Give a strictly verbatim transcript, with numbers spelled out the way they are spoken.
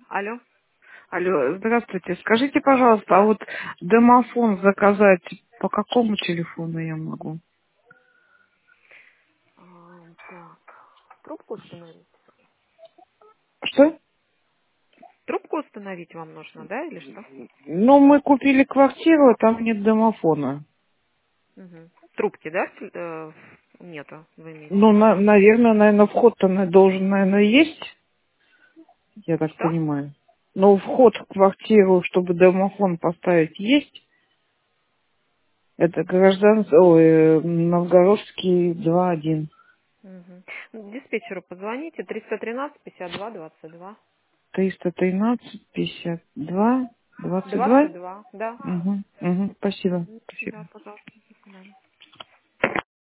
Алло. Алло, здравствуйте. Скажите, пожалуйста, а вот домофон заказать по какому телефону я могу? А, так. Трубку установить? Что? Трубку установить вам нужно, да, или что? Ну, мы купили квартиру, а там нет домофона. Угу. Трубки, да, с- э, нету, вы имеете в Ну, виду? на- наверное, наверное, вход-то на- должен, наверное, есть, я так Что? понимаю. Но вход в квартиру, чтобы домофон поставить, есть. Это граждан... Ой, э, Новгородский два один. Угу. Диспетчеру позвоните, триста тринадцать пятьдесят два двадцать два. триста тринадцать пятьдесят два двадцать два. двадцать два, да. Угу, угу, спасибо, Мгм. спасибо. Да, пожалуйста, до свидания.